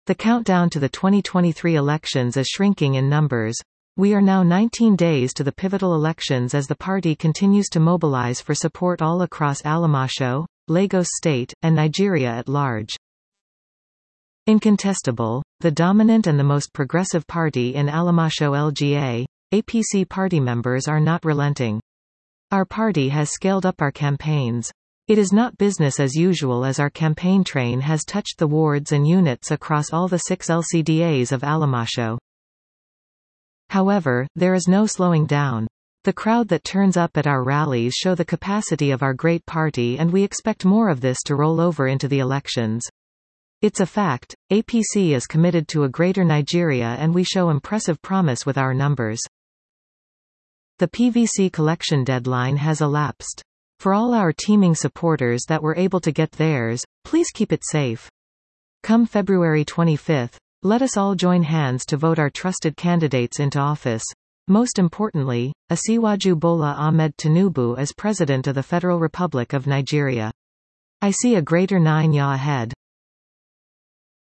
The countdown to the 2023 elections is shrinking in numbers. We are now 19 days to the pivotal elections as the party continues to mobilize for support all across Alamasho, Lagos State, and Nigeria at large. Incontestable, the dominant and the most progressive party in Alamasho LGA, APC party members are not relenting. Our party has scaled up our campaigns. It is not business as usual as our campaign train has touched the wards and units across all the 6 LCDAs of Alamasho. However, there is no slowing down. The crowd that turns up at our rallies show the capacity of our great party, and we expect more of this to roll over into the elections. It's a fact, APC is committed to a greater Nigeria and we show impressive promise with our numbers. The PVC collection deadline has elapsed. For all our teeming supporters that were able to get theirs, please keep it safe. Come February 25, let us all join hands to vote our trusted candidates into office. Most importantly, Asiwaju Bola Ahmed Tinubu as President of the Federal Republic of Nigeria. I see a greater 9 years ahead.